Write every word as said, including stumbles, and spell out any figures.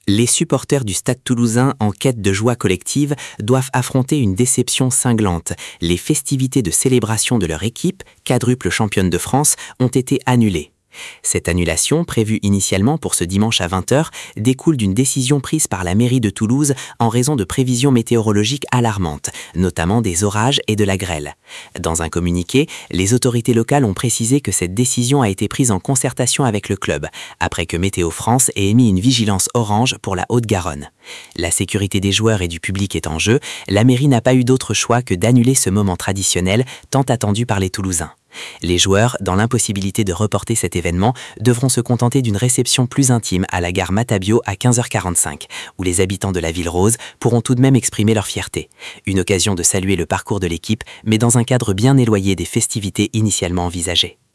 Les supporters du Stade Toulousain en quête de joie collective doivent affronter une déception cinglante. Les festivités de célébration de leur équipe, quadruple championne de France, ont été annulées. Cette annulation, prévue initialement pour ce dimanche à vingt heures, découle d'une décision prise par la mairie de Toulouse en raison de prévisions météorologiques alarmantes, notamment des orages et de la grêle. Dans un communiqué, les autorités locales ont précisé que cette décision a été prise en concertation avec le club, après que Météo France ait émis une vigilance orange pour la Haute-Garonne. La sécurité des joueurs et du public est en jeu, la mairie n'a pas eu d'autre choix que d'annuler ce moment traditionnel tant attendu par les Toulousains. Les joueurs, dans l'impossibilité de reporter cet événement, devront se contenter d'une réception plus intime à la gare Matabio à quinze heures quarante-cinq, où les habitants de la Ville Rose pourront tout de même exprimer leur fierté. Une occasion de saluer le parcours de l'équipe, mais dans un cadre bien éloigné des festivités initialement envisagées.